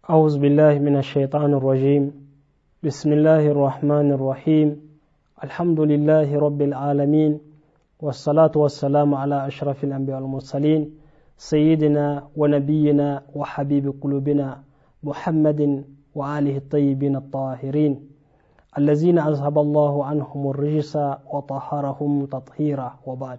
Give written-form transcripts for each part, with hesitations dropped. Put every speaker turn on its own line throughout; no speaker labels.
أعوذ بالله من الشيطان الرجيم. بسم الله الرحمن الرحيم. الحمد لله رب العالمين، والصلاة والسلام على أشرف الأنبياء والمرسلين سيدنا ونبينا وحبيب قلوبنا محمد وآله الطيبين الطاهرين الذين أذهب الله عنهم الرجس وطهرهم تطهيرا، وبعد.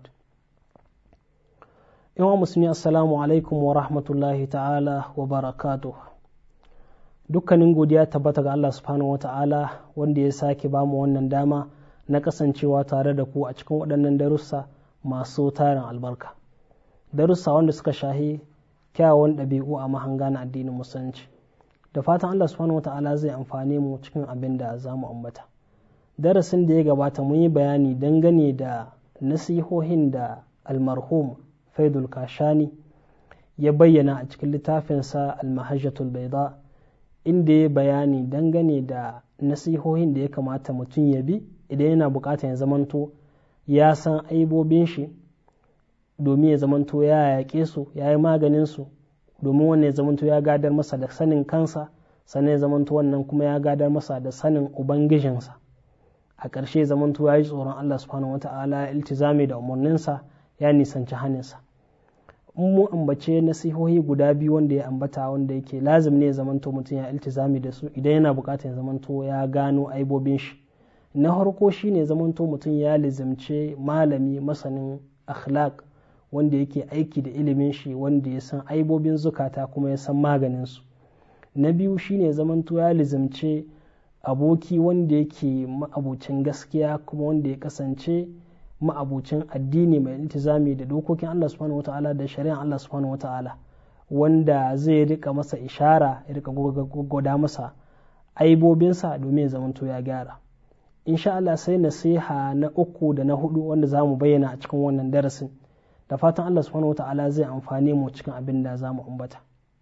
يوم مسلمين، السلام عليكم ورحمة الله تعالى وبركاته. Dukkanin godiya tabbata ga Allah subhanahu wa ta'ala wanda ya sake ba mu wannan dama na kasancewa tare da ku a cikin waɗannan darussa masu tarin albarka. Darussa wanda suka shahi kyawawan ɗabi'u a mahanga na addinin musulunci. Da fatan Allah subhanahu wa ta'ala zai amfane mu cikin abin da za mu ambata. Darasin da ya gabata mun yi bayani dangane da nasihohin da almarhum Faidul Kashani ya bayyana a cikin littafinsa Al-Mahajjatul Baida, inda ya bayani dangane da nasihohin da ya kamata mutum ya bi idan yana bukatar ya zamanto ya san aibobin shi domin ya zamanto ya yaƙe su, ya yi maganin su, domin wannan ya zamanto ya gadar masa da sanin kansa, sannan ya zamanto wannan kuma ya gadar masa da sanin ubangijinsa. A ƙarshe ya zamanto ya yi tsoron Allah subhanahu wata'ala, ya iltizami da umarninsa, ya nisanci haninsa. mu ambace nasihohi guda biyu wanda ya ambata, wanda yake lazim ne ya zamanto mutum ya iltizami da su idan yana bukatar ya zamanto ya gano aibobin shi. Na farko shine zamanto mutum ya lizimce malami masanin akhlaq wanda yake aiki da ilimin shi, wanda ya san aibobin zukata kuma ya san maganin su. Na biyu shine zamanto ya lizimce aboki wanda yake ma'abucin gaskiya kuma wanda ya kasance ma'abucin addini mai iltizami da dokokin Allah subhanahu wata'ala da shari'an Allah subhanahu wata'ala, wanda zai rika masa ishara, ya rika gwada masa aibobinsa domin ya zamanto ya gyara. Insha Allah sai nasiha na uku da na hudu wanda za mu bayyana a cikin wannan darasin, da fatan Allah subhanahu wata'ala zai amfane mu cikin abin da za mu ambata.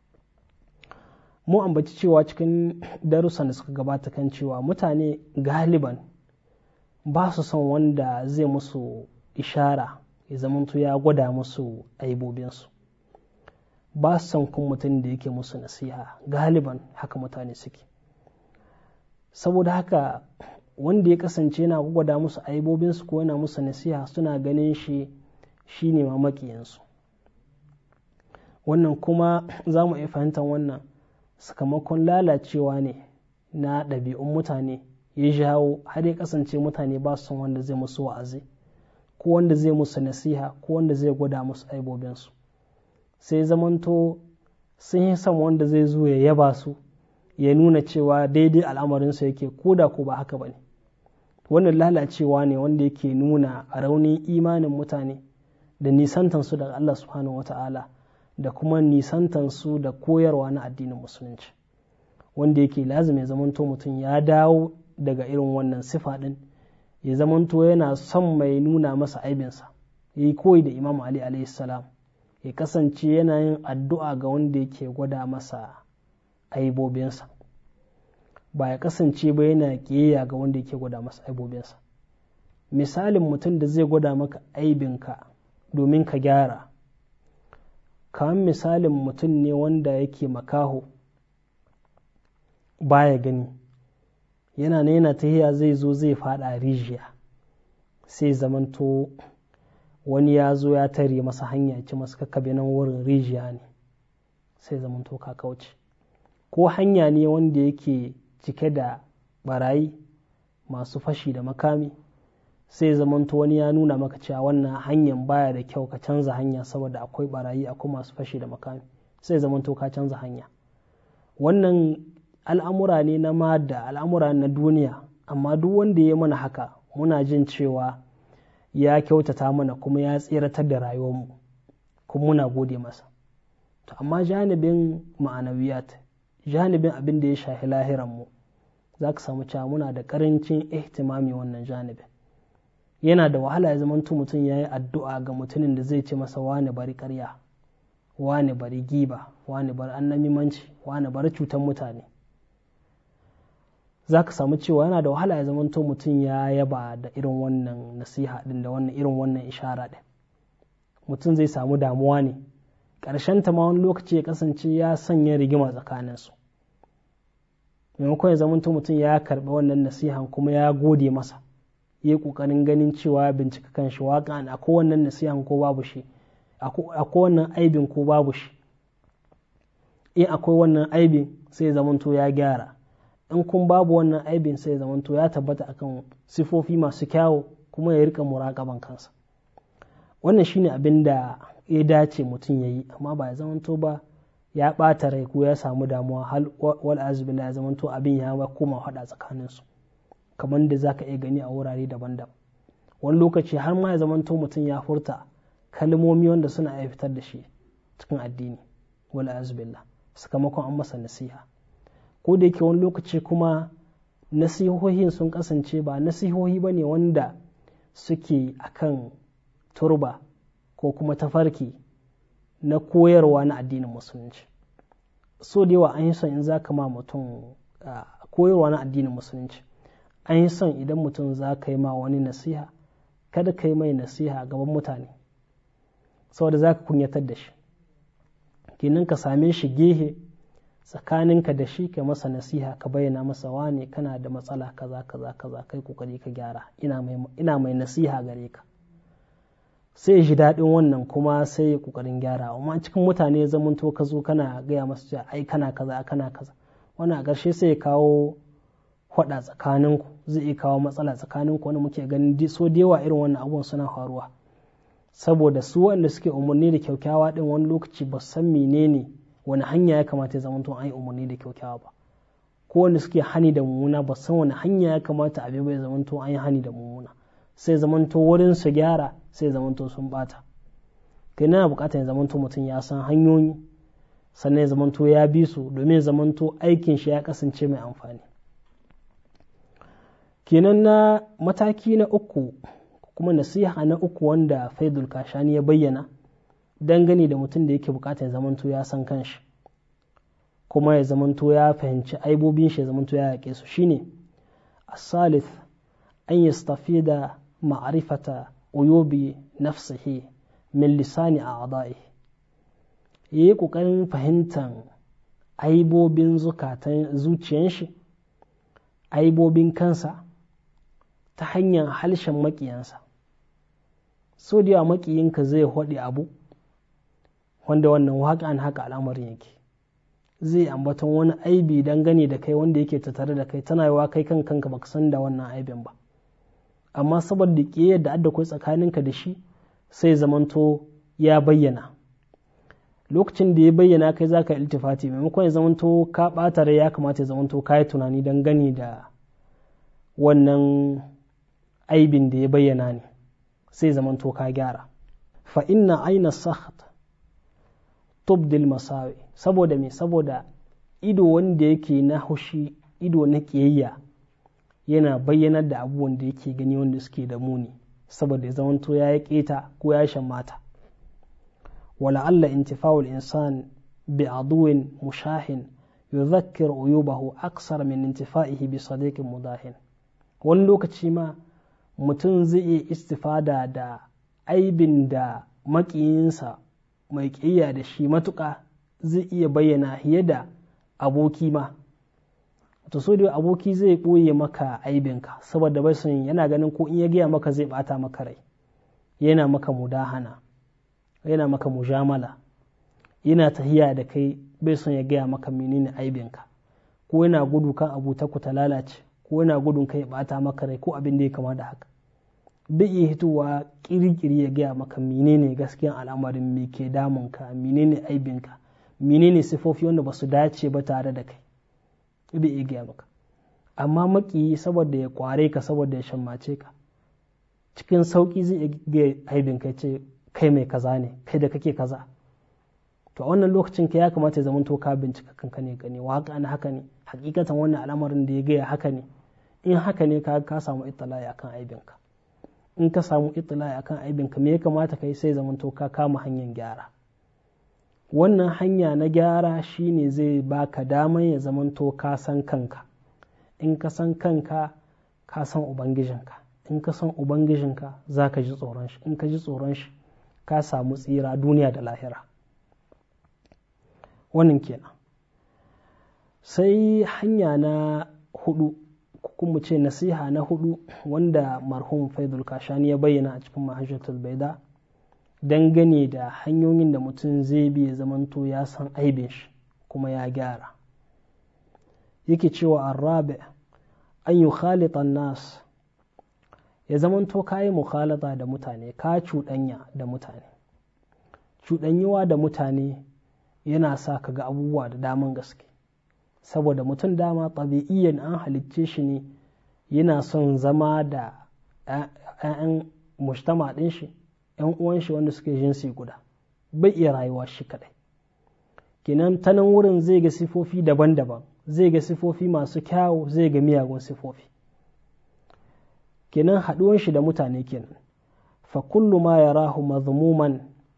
Mu ambaci cewa cikin darussan da suka gabata kan cewa mutane galiban ba su son wanda zai musu ishara ya zamanto ya gwada musu aibobinsu. Ba su son kun mutum da yake musu nasiha, galiban haka mutane suke. Saboda haka wanda ya kasance yana gwada musu aibobinsu ko yana musu nasiha, suna ganin shi ne mamakiyansu. Wannan kuma za mu iya fahimtar wannan sakamakon lalacewa ne na ɗabi'un mutane ya jawo har ya kasance mutane ba su son wanda zai musu wa'azi ko wanda zai musu nasiha ko wanda zai gwada musu aibobinsu. Sai zamanto sun yi son wanda zai zo ya yaba su, ya nuna cewa daidai al'amarinsu yake, ko da ko ba haka ba ne. Wannan lalacewa ne wanda yake nuna a raunin imanin mutane da nisantansu daga Allah subhanahu wata'ala da kuma nisantansu da koyarwa na addinin musulunci, wanda yake lazim ya zamanto mutum ya dawo daga irin wannan sifa ɗin, ya zamanto yana son mai nuna masa aibinsa, ya yi koyi da Imam Ali alayhi salam, ya kasance yana yin addu'a ga wanda yake gwada masa aibobinsa, ba ya kasance ba yana ƙiyayya ga wanda yake gwada masa aibobinsa. Misalin mutum da zai gwada maka aibinka domin ka gyara, kamar misalin mutum ne wanda yake makaho baya gani, yana tahiya zai zo zai fada rijiya, sai zamanto wani ya zo ya tare masa hanya, ce masa kakkabe nan wurin rijiya ne, sai zamanto ka kauce. Ko hanya ne wanda yake cike da barayi masu fashi da makami, sai zamanto wani ya nuna maka cewa wannan hanyar baya da kyau, ka canza hanya saboda akwai barayi, akwai masu fashi da makami, sai zamanto ka canza hanya. Wannan al'amura ne na mada, al'amura na duniya, amma duk wanda ya mana haka muna jin cewa ya kyautata mana kuma ya tseratar da rayuwarmu, kuma muna gode masa. To amma janibin ma'anawiyat, janibin abin da ya shafi lahiranmu, za ka samu cewa muna da ƙarancin ihtimami wannan janibin. Yana da wahala ya zama mutum ya yi addu'a ga mutumin da zai ce masa wane bari ƙarya, wane bari giba, wane bari annamimanci, wane bari cutar mutane. Za ka samu cewa yana da wahala ya zama mutum ya yaba da irin wannan nasiha ɗin da irin wannan ishara ɗin. Mutum zai samu damuwa ne, ƙarshen ta ma wani lokaci ya kasance ya sanya rigima tsakaninsu. maimakon ya zamanto mutum ya karɓi wannan nasihan kuma ya gode masa, ya yi ƙoƙarin ganin cewa ya bincika kan shi waƙa a kowannan nasihan ko babu shi, a kowannan aibin ko babu shi. In akwai wannan aibin sai zamanto ya gyara, in kun babu wannan aibin sai zamanto ya tabbata akan sifofi masu kyawu kuma ya rika muraƙaban kansa. Wannan shine abin da ya dace mutum ya yi, amma ba ya zamanto ba ya ɓata rai ko ya samu damuwa hal wal azbillah ya zamanto abin ya koma haɗa tsakaninsu, kamar da za ka iya gani a wurare daban-daban. Wani lokaci har ma ya zamanto mutum ya furta kalmomi wanda suna iya fitar da shi cikin addini wal azbillah sakamakon an masa nasiha. Ko da yake wani lokaci kuma nasihohin sun kasance ba nasihohi ba ne wanda suke akan turba ko kuma tafarki na koyarwa na addinin musulunci. So da yawa an yi son in za ka ma mutum koyarwa na addinin musulunci, an yi son idan mutum za ka yi ma wani nasiha kada ka yi mai nasiha a gaban mutane saboda za ka kunyatar da shi. Kenan ka same shi gehe tsakaninka da shi ka masa nasiha, ka bayyana masa wane kana da matsala kaza kaza kaza, kai kokari ka gyara, ina mai nasiha gare ka. Sai ya ji daɗin wannan kuma sai ya kokarin gyara. Amma cikin mutane ya zamanto ka zo kana gaya masa cewa ai kana kaza kana kaza, wannan a ƙarshe sai ya kawo faɗa tsakaninku, zai iya kawo matsala tsakaninku, wanda muke ganin so da yawa irin wannan abubuwan suna faruwa saboda su wanda suke umarni da kyaukyawa din wani lokaci ba san menene wani hanya ya kamata ya zamanto an yi umarni da kyaukyawa ba, ko wanda suke hani da mummuna ba san wani hanya ya kamata a bi bai zamanto an yi hani da mummuna, sai zamanto wurin su gyara sai zamanto sun bata. Kai na bukatar ya zamanto mutum ya san hanyoyi sannan ya zamanto ya bi su domin zamanto aikin shi ya kasance mai amfani. Kenan na mataki na uku kuma nasiha na uku wanda Faidul Kashani ya bayyana dangane da mutum da yake bukatar ya zamanto ya san kanshi kuma ya zamanto ya fahimci aibobin shi, ya zamanto ya yaƙe su, shine as-salith an yastafida ma'rifata uyubi nafsihi min lisani a'da'i. Yayi kokarin fahimtar aibobin zuciyan shi, aibobin kansa ta hanyar halshen maƙiyansa. So da yawa maƙiyinka zai haɗe abu wanda wannan waƙan haka al'amarin yake, zai ambaton wani aibi dangane da kai wanda yake tattare da kai, tana yiwa kai kanka baka san da wannan aibin ba, amma saboda ƙiyayyar da adda kai tsakaninka da shi sai zamanto ya bayyana. Lokacin da ya bayyana kai za ka iltifati, maimakon ya zamanto ka ɓata rai ya kamata ya zamanto ka yi tunani dangane da wannan aibin da ya bayyana ne, sai zamanto ka gyara. Fa inna aina sakhat tubdil masawi. Saboda me? Saboda ido wanda yake na hushi, ido na ƙiyayya yana bayyanar da abubuwan da yake gani wanda suke da muni, saboda ya zamanto ya yi keta ko ya shammata. wala alla intifa'ul insan bi aduwin mushahin yudhakkir uyubahu aksar min intifa'ihi bi sadiqin mudahin. Wani lokaci ma mutum zai iya istifada da aibin da maƙiyinsa mai ƙiyya da shi matuƙa zai iya bayyana fiye da aboki ma. To so da aboki zai ɓoye maka aibinka saboda bai son, yana ganin ko in ya gaya maka zai ɓata maka rai, yana maka mudahana, yana maka mujamala, yana tahiya da kai bai son ya gaya maka menene aibinka, ko yana gudu kan abu ta ku ta lalace, ko yana gudun kai ya ɓata maka rai ko abin da ya kama da haka. Bai iya hitowa kirikiri ya gaya maka menene gaskiyan al'amarin, me ke damunka, menene aibinka, menene sifofi wanda ba su dace ba tare da kai, bai iya gaya maka. Amma maƙiyi saboda ya kware ka, saboda ya shammace ka, cikin sauƙi zai iya aibinka, ce kai mai kaza ne, kai da kake kaza. To a wannan lokacin ka ya kamata ya zamanto ka bincika kanka ne gani wa haka ne, haka ne hakikatan wannan al'amarin da ya gaya haka ne. In haka ne ka samu ittala'i akan aibinka. In ka samu ittala'i akan aibinka, me ya kamata kai? Sai zamanto ka kama hanyar gyara. Wannan hanya na gyara shine zai baka daman ya zamanto ka san kanka. In ka san kanka ka san ubangijinka, in ka san ubangijinka za ka ji tsoron shi, in ka ji tsoron shi ka samu tsira duniya da lahira. Wannan kenan. sai hanya na hudu, kuma ce nasiha na hudu wanda marhum Faidul Kashani ya bayyana a cikin Mahajjatul Baida dangane da hanyoyin da mutum zai bi ya zamanto ya san aibin shi kuma ya gyara. Yake cewa arrabi an yi khalitan nas, ya zamanto ka yi mukhalata da mutane, ka cuɗanya da mutane. Cuɗanyuwa da mutane yana sa ka ga abubuwa da daman gaske, saboda mutum dama tabi'iyyan an halicce shi ne yana son zama da 'ya'yan mujtama ɗin shi, 'yan uwan shi wanda suke jinsi guda, bai iya rayuwa shi kadai. Kenan ta nan wurin zai ga sifofi daban-daban, zai ga sifofi masu kyawu, zai ga miyagun sifofi. Kenan haɗuwan shi da mutane kenan. Fa kullu ma yarahu mazmuman,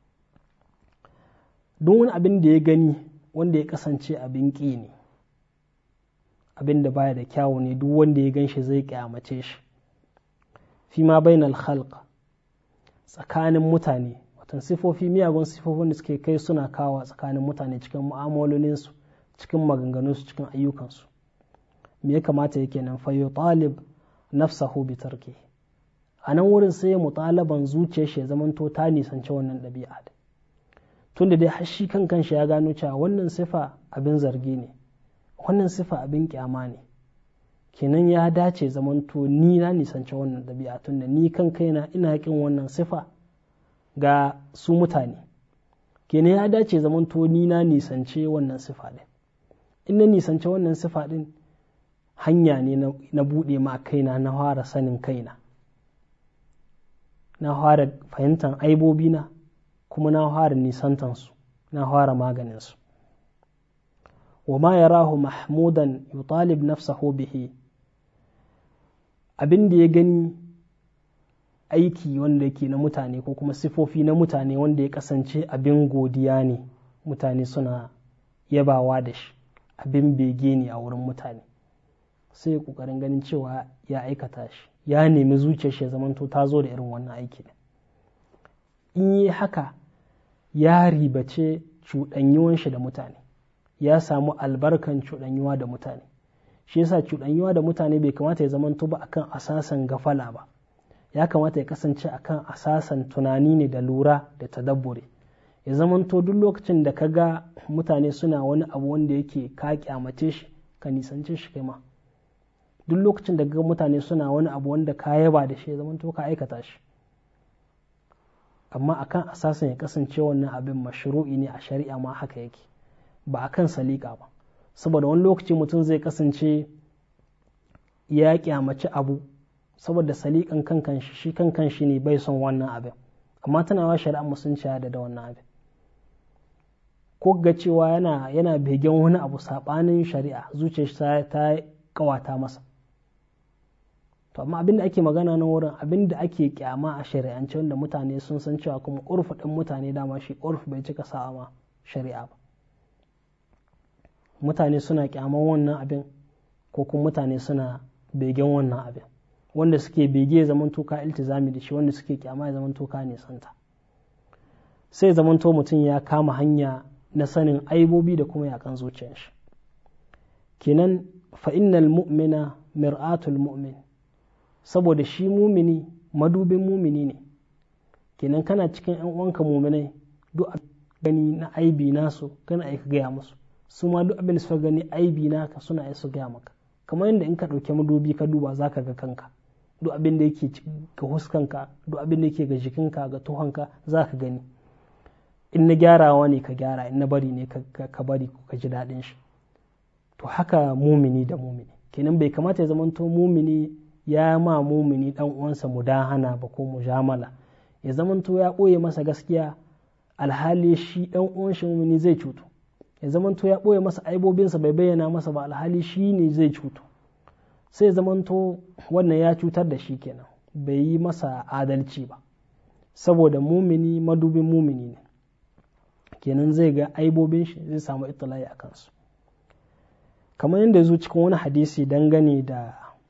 duk wani abin da ya gani wanda ya kasance abin ƙi ne, abin da baya da kyawu ne, duk wanda ya gan shi zai kyamace shi. Fi ma bainal khalq, tsakanin mutane, watan sifofi, miyagun sifofin da suke kai suna kawo tsakanin mutane cikin mu'amalolinsu, cikin maganganunsu, cikin ayyukansu. Me ya kamata yake nan? Fa yutalib nafsahu bi tarki, a nan wurin sai ya mutalaban zuciyar shi ya zamanto ta nisanci wannan ɗabi'a. Tunda dai har shi kan kanshi ya gano cewa wannan sifa abin zargi ne, wannan sifa abin kyama ne, kenan ya dace zamanto ni na nisanci wannan ɗabi'a, tunda ni kan kaina ina kin wannan sifa ga su mutane, kenan ya dace zamanto ni na nisance wannan sifa ɗin. In na nisance wannan sifa ɗin, hanya ne na buɗe ma kaina, na fara sanin kaina, na fara fahimtar aibobina, kuma na fara nisantansu, na fara maganinsu. Wa ma yarahu mahmudan yutalib nafsahu bihi, abin da ya gani aiki wanda yake na mutane ko kuma sifofi na mutane wanda ya kasance abin godiya ne, mutane suna yabawa da shi, abin bege ne a wurin mutane, sai ya ƙoƙarin ganin cewa ya aikata shi, ya nemi zuciyar shi ya zamanto ta zo da irin wannan aiki. In yi haka ya ribace cuɗanyuwan shi da mutane, ya samu albarkan cuɗanyuwa da mutane. Shi yasa cuɗanyuwa da mutane bai kamata ya zamanto ba akan asasan gafala ba, ya kamata ya kasance akan asasan tunani ne da lura da tadabburi. Ya zamanto duk lokacin da ka ga mutane suna wani abu wanda yake ka kyamace shi, ka nisance shi kai ma. Duk lokacin da ga mutane suna wani abu wanda ka yaba da shi, ya zamanto ka aikata shi, amma akan asasin ya kasance wannan abin mashru'i ne a shari'a ma haka yake, ba akan salika ba. Saboda wani lokaci mutum zai kasance ya kyamaci abu saboda salikan kankan shi kankan shi ne bai son wannan abin, amma tana wa shari'a musulunci da wannan abin. Ko ga cewa yana begen wani abu sabanin shari'a, zuciyarsa ta kawata masa. To amma abin da ake magana nan wurin, abin da ake kyama a shari'ance wanda mutane sun san cewa kuma urfu ɗin mutane dama shi urfu bai cika sa'a ma shari'a ba. Mutane suna kyaman wannan abin ko kuma mutane suna begen wannan abin. Wanda suke bege zamanto ka iltizami da shi, wanda suke kyama ya zamanto ka nisanta. Sai zamanto mutum ya kama hanya na sanin aibobi da kuma yakan zuciyar shi. Kenan fa innal mu'mina mir'atul mu'min, saboda shi mumini madubin mumini ne. Kenan kana cikin ‘yan uwanka muminai, duk gani na aibi nasu kana aika gaya musu, su ma duk abin da suka gani aibi naka suna aika su gaya maka. Kamar yadda in ka ɗauki madubi ka duba za ka ga kanka, duk abin da yake ga huskanka, duk abin da yake ga jikinka, ga tuhonka za ka gani. In na gyarawa ne ka gyara, in na bari ne ka bari ka ji daɗin shi. To haka mumini da mumini. Kenan bai kamata ya zamanto mumini ya ma mumini dan uwansa mudahana ba ko mujamala, ya zamanto ya ɓoye masa gaskiya alhali shi dan uwan shi mumini zai cutu, ya zamanto ya ɓoye masa aibobinsa bai bayyana masa ba alhali shi ne zai cutu, sai zamanto wannan ya cutar da shi kenan, bai yi masa adalci ba, saboda mumini madubin mumini ne. Kenan zai ga aibobin shi, zai samu itilai a kansu. Kamar yadda zo cikin wani hadisi dangane da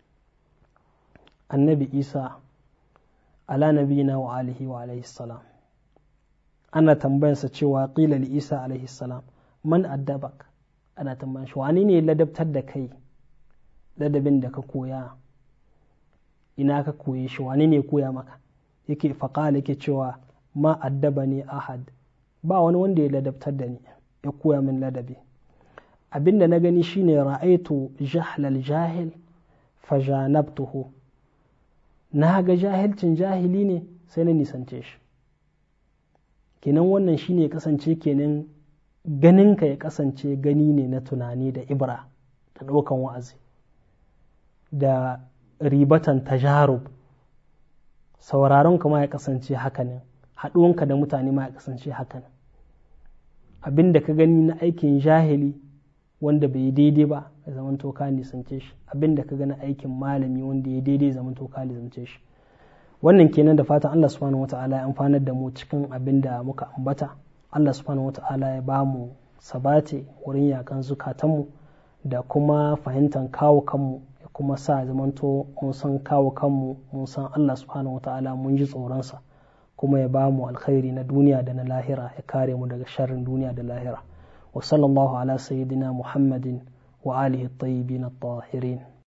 annabi Isa ala nabiyina wa alihi wa alaihi salam, ana tambayarsa cewa qila li Isa alaihi salam man addabak, ana tambayan shi wani ne ladabtar da kai ladabin da ka koya ina ka koye shi wani ne koya maka yake faƙala yake cewa ma addaba ne ahad ba wani wanda ya ladabtar da ni ya koya min ladabi abinda na gani shine ra'aitu jahlal jahil fajanabtuhu na ga jahilcin jahili ne sai na nisance shi kenan wannan shine ya kasance kenan ganinka ya kasance gani ne na tunani da ibra da ɗaukan wa'azi da ribatan tajarub sauraron ka ma ya kasance hakanan haɗuwanka da mutane ma ya kasance hakanan abinda ka gani na aikin jahili wanda bai daidai ba ya zaman to ka nisance shi abinda ka gani aikin malami wanda ya daidai zaman to ka nisance shi wannan kenan da fatan Allah subhanahu wata'ala ya amfanar da mu cikin abinda muka ambata Allah subhanahu wata'ala ya ba mu sabati wurin yakan zukatanmu da kuma fahimtar kawo kanmu ya kuma sa zamanto mun san kawo kanmu mun san Allah subhanahu wata'ala mun ji tsoronsa kuma ya ba mu alkhairi na duniya da na lahira ya kare mu daga sharrin duniya da lahira wa sallallahu ala sayyidina muhammadin wa alihi at-tayyibin at-tahirin